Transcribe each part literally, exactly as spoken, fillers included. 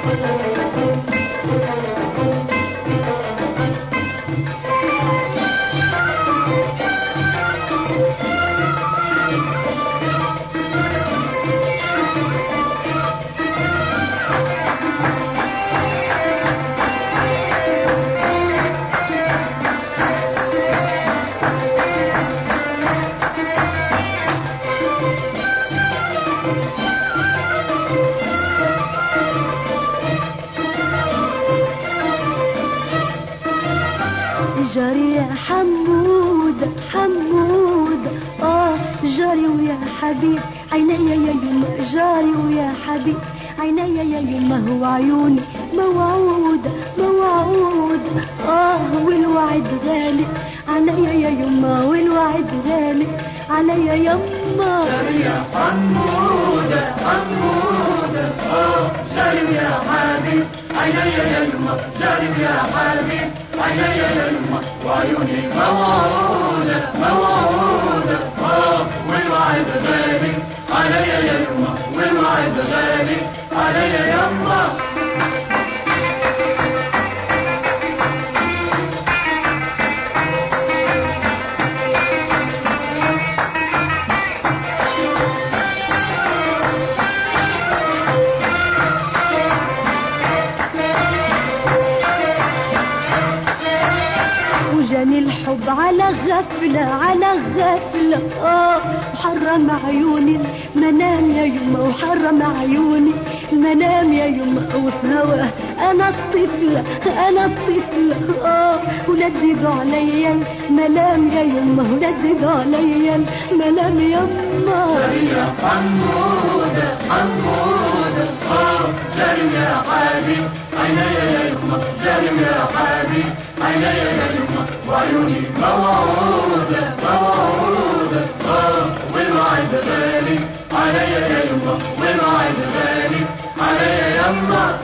جري يا حمودة حمودة اه جري ويا حبيب عيني يا يما جاري ويا حبيب عيني يا يما هو عيوني موعودة موعودة اه والوعد غالي عليا يا يما والوعد غالي عليا يما. جري يا حمودة حمودة اه جري يا حبيب عيني يا يما جري يا حبيب عيني يا يما وعيوني موعودة موعودة اه والوعد غالي عليا يا يما والوعد غالي عليا يما. جاني الحب على غفلة على غفلة اه وحرم عيوني المنام يا يما وحرم عيوني المنام يا يما وفي هواه انا الطفلة انا الطفلة اه ولددوا عليا الملام يا يما ولددوا عليا الملام يما. جري يا حمودة حمودة اه جري يا حبيب عيني يا يما جري يا حبيب عيني يا يما وعيوني موعودة موعودة اه والوعد غالي عليا يا يما والوعد غالي عليا يما.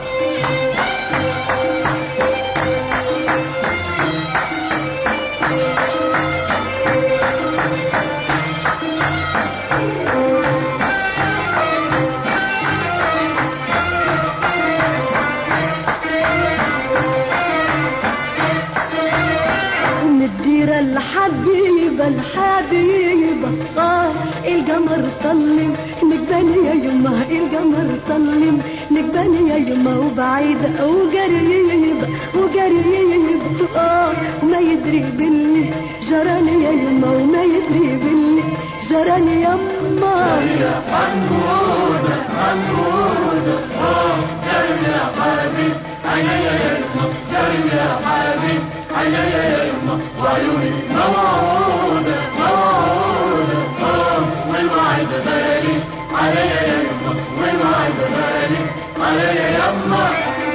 الديرة الحبيبة الحبيبة اه القمر طلم نقبل يا يما القمر طلم نقبل يا يما وبعيدة وقريبة وقريبة اه وما يدري باللي جراني يا يما وما يدري باللي جراني يما. جري يا حمودة حمودة اه جري يا حبيب عيني يا يما جري يا حبيب عيني يا يما وعيوني موعودة موعودة اه والوعد غالي عليا يا يما والوعد غالي عليا يما.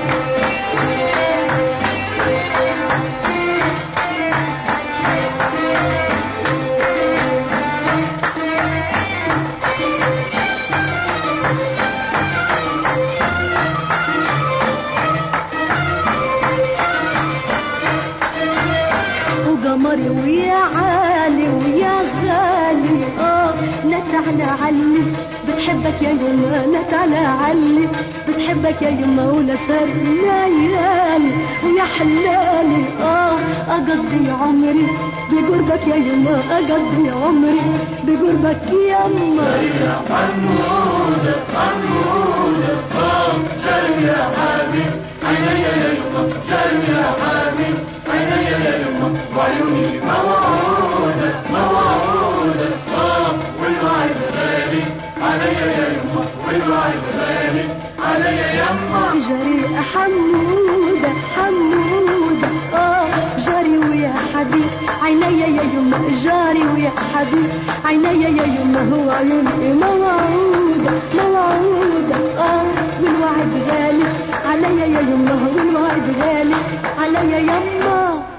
قمري ويا عالي ويا غالي اه لا تعلى علي بتحبك يا يما لا تعلى علي بتحبك يا يما ولا صار ليالي ويا حلالي اه اقضي عمري بقربك يا يما اقضي عمري بقربك يما. جري يا حمودة حمودة اه جري يا حبيب عيني يا يما جري يا حبيب عيني يا يما وعيوني موعودة موعودة اه والوعد غالي عليا يا يما والوعد غالي عليا يما. جري حمودة حمودة اه جري ويا حبيب عيني يا يما جاري ويا حبيب عيني يا يما هو عيوني موعودة موعودة اه والوعد غالي عليا يا يما والوعد غالي عليا يما.